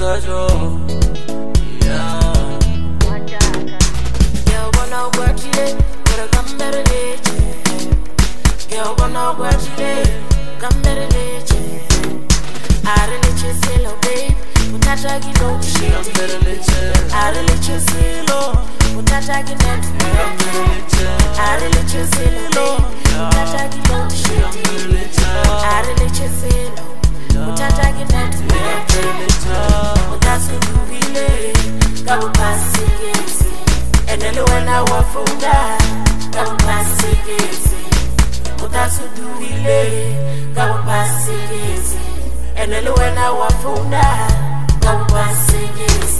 Gajo. Yeah. Girl, wanna work today, but I come better later. Girl, wanna work today, come better later. I really just say, oh babe, utata kilo shit. I really just say, oh, utata kilo shit. I really just say, oh, utata kilo shit. I really just say, oh, utata kilo shit. Utasu kubile, kabu pasikesi. Enele wena wafunda, kabu pasikesi. Utasu kubile, kabu pasikesi. Enele wena wafunda, kabu pasikesi.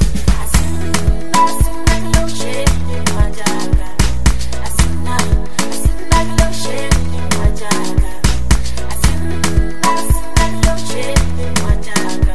Asina kilo shit ni majaga. Asina kilo shit ni majaga. Asina kilo shit ni majaga.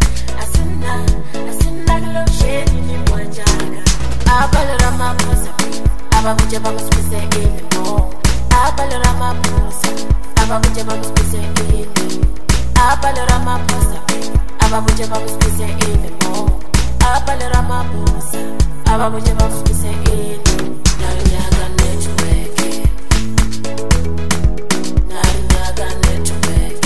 Asina kilo shit ni majaga. Abalera mapusa, ababuja bamuspise anymore. Abalera mapusa, ababuja bamuspise anymore. Abalera mapusa, ababuja bamuspise anymore. Abalera mapusa, ababuja bamuspise anymore. Narinyaga network, narinyaga network,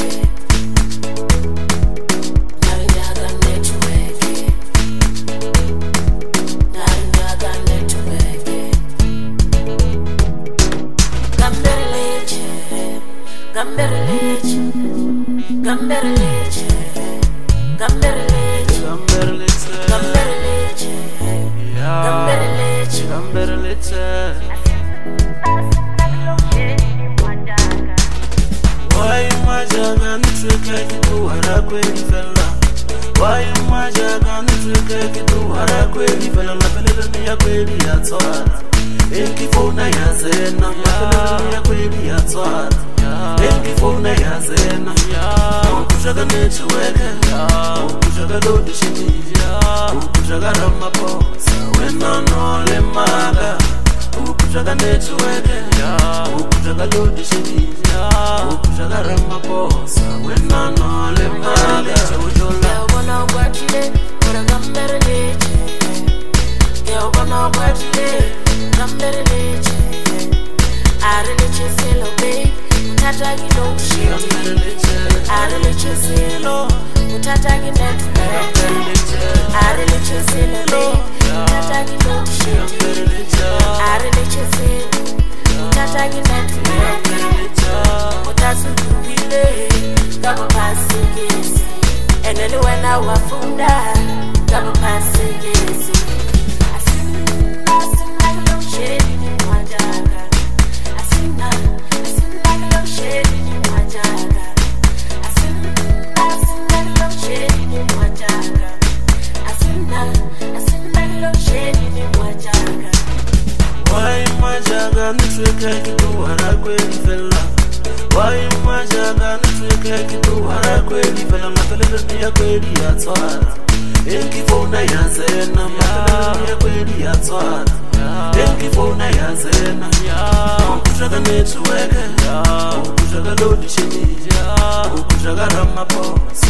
narinyaga network, narinyaga network. Gamberleche, gamberleche, gamberleche, gamberleche, gamberleche, gamberleche, Gamberleche. Why majaga nitrika kitu wara kweli fella. Why majaga nitrika kitu wara kweli fella. Na pele ya kweli ya twara. Enkifona ya zena. Na pele ya kweli ya twara. Enkifona ya zena. Ukujaga network. Ukujaga lodi shini. Ukujaga ramaposa. Wena nole maga. Ukujaga network. Ukujaga lodi shini. Ukujaga ramaposa. Wena nole maga. Girl, wanna work today, but I come better later. Girl, wanna work today, come better later. I really just say, oh babe, utata kilo shit. I really just say, oh, utata kilo shit. I really just say, oh babe, utata kilo shit. I really just say, utata kilo shit. Utasu kubile, kabu pasikesi. Enele wena wafunda, kabu pasikesi. Asina kilo shit ni majaga. Asina kilo shit ni majaga. Asina kilo shit ni majaga. Asina kilo shit ni majaga. Why majaga nitrika kitu wara kweli fella. Why majaga nitrika kitu wara kweli fella. Na pele ya kweli ya twara. Enkifona ya zena. Na pele ya kweli ya twara. Enkifona ya zena. Ukujaga network. Ukujaga lodi shini. Ukujaga ramaposa.